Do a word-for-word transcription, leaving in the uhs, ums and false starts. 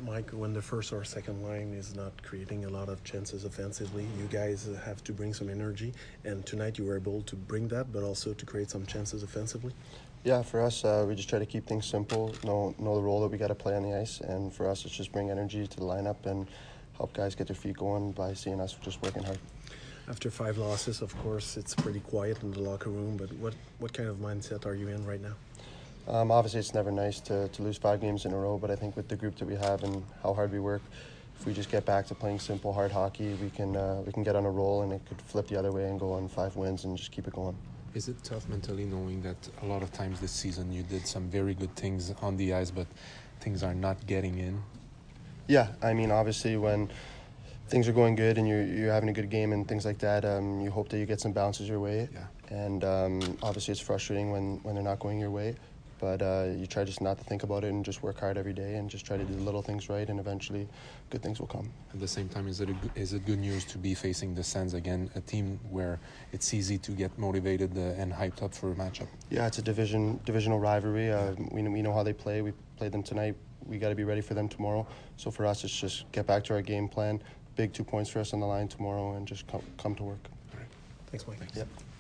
Mike, when the first or second line is not creating a lot of chances offensively, you guys have to bring some energy. And tonight you were able to bring that, but also to create some chances offensively. Yeah, for us, uh, we just try to keep things simple, know, know the role that we got to play on the ice. And for us, it's just bring energy to the lineup and help guys get their feet going by seeing us just working hard. After five losses, of course, it's pretty quiet in the locker room, but what, what kind of mindset are you in right now? Um, obviously, it's never nice to, to lose five games in a row, but I think with the group that we have and how hard we work, if we just get back to playing simple, hard hockey, we can uh, we can get on a roll and it could flip the other way and go on five wins and just keep it going. Is it tough mentally knowing that a lot of times this season you did some very good things on the ice, but things are not getting in? Yeah, I mean, obviously when things are going good and you're, you're having a good game and things like that, um, you hope that you get some bounces your way. Yeah. And um, obviously it's frustrating when, when they're not going your way. But uh, you try just not to think about it and just work hard every day and just try to do the little things right, and eventually good things will come. At the same time, is it a, is it good news to be facing the Sens again, a team where it's easy to get motivated uh, and hyped up for a matchup? Yeah, it's a division divisional rivalry. Uh, we, we know how they play. We played them tonight. We got to be ready for them tomorrow. So for us, it's just get back to our game plan. Big two points for us on the line tomorrow and just come, come to work. All right. Thanks, Mike. Thanks. Yep.